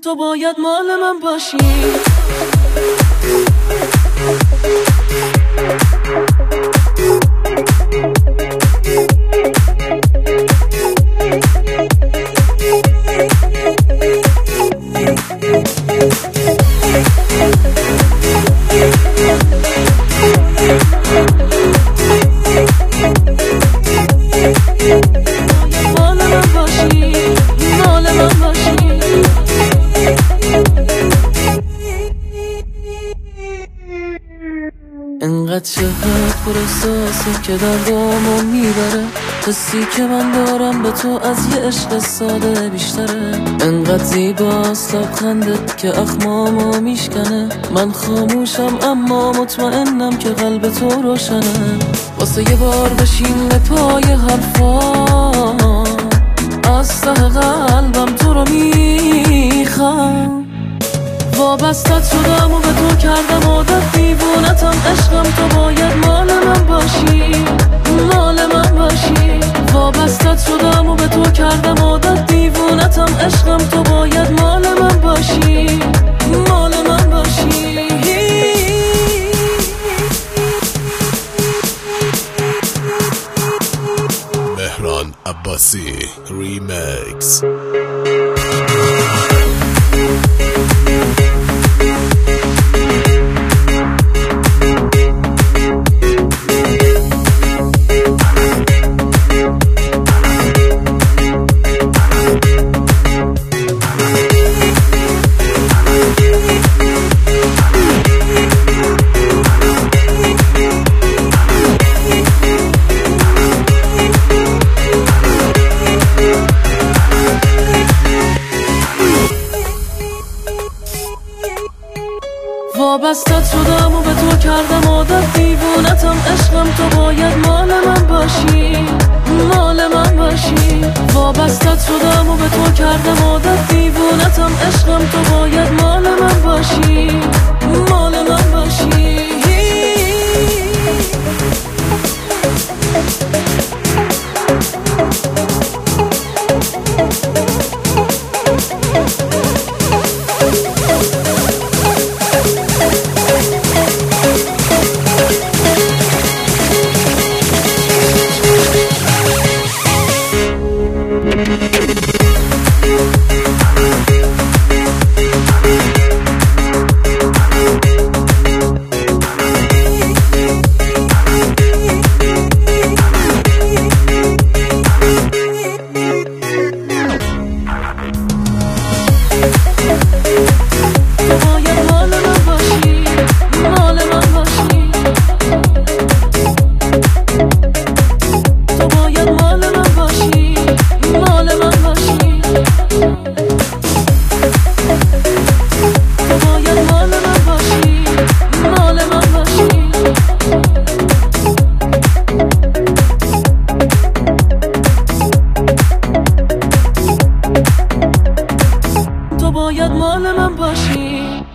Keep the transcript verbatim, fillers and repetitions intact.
تو باید مال من باشی. انقدر شهد پر احساسی که دردامو میبره، حسی که من دارم به تو از یه عشق ساده بیشتره. انقدر زیباست لبخندت که اخمامو میشکنه، من خاموشم اما مطمئنم که قلب تو روشنه. واسه یه بار بشین پای حرفا، از ته قلبم تو رو میخوام. وابستت شدم و به تو کردم عادت، دیوونتم عشقم، تو باید مال من باشی، مال من باشی. وابستت شدم و به تو کردم عادت، دیوونتم عشقم، تو باید مال من باشی، مال من باشی. مهران عباسی ریمیکس. وابستت شدم و به تو کردم عادت، دیوونتم عشقم، تو باید مال من باشی، مال من باشی. وابستت شدم و به تو کردم عادت، دیوونتم عشقم، تو باید مال من باشی، مال من باشی. باید مال من باشی.